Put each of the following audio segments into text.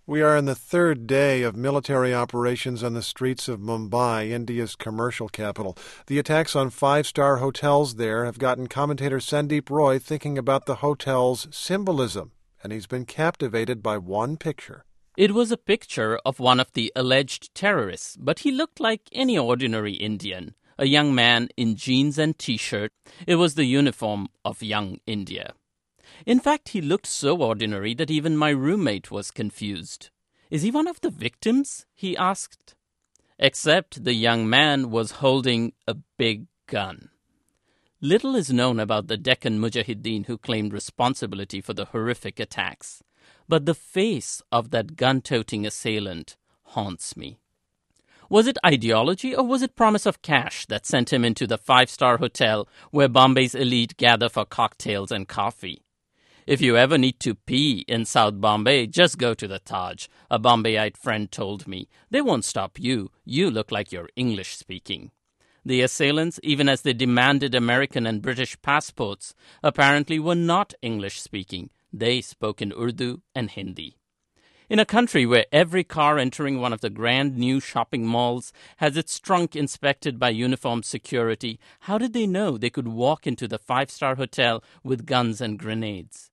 We are in the third day of military operations on the streets of Mumbai, India's commercial capital. The attacks on five-star hotels there have gotten commentator Sandeep Roy thinking about the hotel's symbolism, and he's been captivated by one picture. It was a picture of one of the alleged terrorists, but he looked like any ordinary Indian, a young man in jeans and T-shirt. It was the uniform of young India. In fact, he looked so ordinary that even my roommate was confused. "Is he one of the victims?" he asked. Except the young man was holding a big gun. Little is known about the Deccan Mujahideen who claimed responsibility for the horrific attacks, but the face of that gun-toting assailant haunts me. Was it ideology or was it promise of cash that sent him into the five-star hotel where Bombay's elite gather for cocktails and coffee? If you ever need to pee in South Bombay, just go to the Taj, a Bombayite friend told me. They won't stop you. You look like you're English-speaking. The assailants, even as they demanded American and British passports, apparently were not English-speaking. They spoke in Urdu and Hindi. In a country where every car entering one of the grand new shopping malls has its trunk inspected by uniformed security, how did they know they could walk into the five-star hotel with guns and grenades?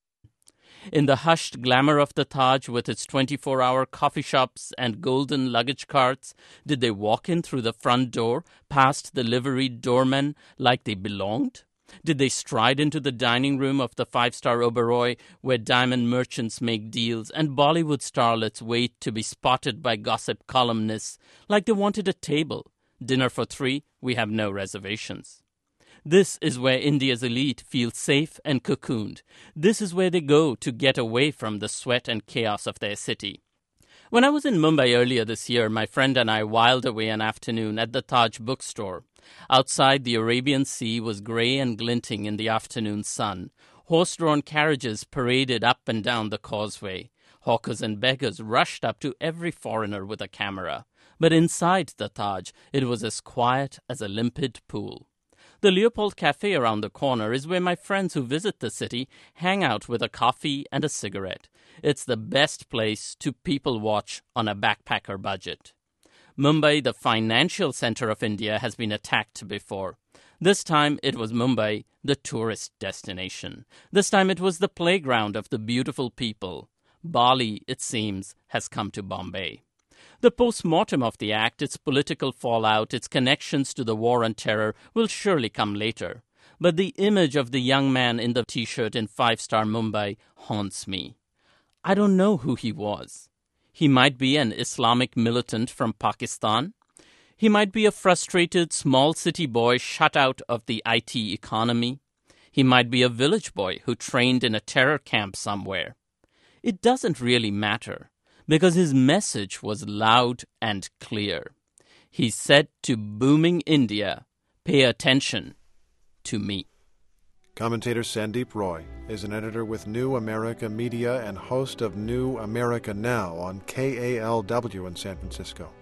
In the hushed glamour of the Taj with its 24-hour coffee shops and golden luggage carts, did they walk in through the front door, past the liveried doormen like they belonged? Did they stride into the dining room of the five-star Oberoi where diamond merchants make deals and Bollywood starlets wait to be spotted by gossip columnists like they wanted a table? Dinner for 3, we have no reservations. This is where India's elite feel safe and cocooned. This is where they go to get away from the sweat and chaos of their city. When I was in Mumbai earlier this year, my friend and I whiled away an afternoon at the Taj bookstore. Outside, the Arabian Sea was grey and glinting in the afternoon sun. Horse-drawn carriages paraded up and down the causeway. Hawkers and beggars rushed up to every foreigner with a camera. But inside the Taj, it was as quiet as a limpid pool. The Leopold Cafe around the corner is where my friends who visit the city hang out with a coffee and a cigarette. It's the best place to people watch on a backpacker budget. Mumbai, the financial center of India, has been attacked before. This time it was Mumbai, the tourist destination. This time it was the playground of the beautiful people. Bali, it seems, has come to Bombay. The post-mortem of the act, its political fallout, its connections to the war on terror will surely come later. But the image of the young man in the T-shirt in five-star Mumbai haunts me. I don't know who he was. He might be an Islamic militant from Pakistan. He might be a frustrated small city boy shut out of the IT economy. He might be a village boy who trained in a terror camp somewhere. It doesn't really matter, because his message was loud and clear. He said to booming India, "Pay attention to me." Commentator Sandeep Roy is an editor with New America Media and host of New America Now on KALW in San Francisco.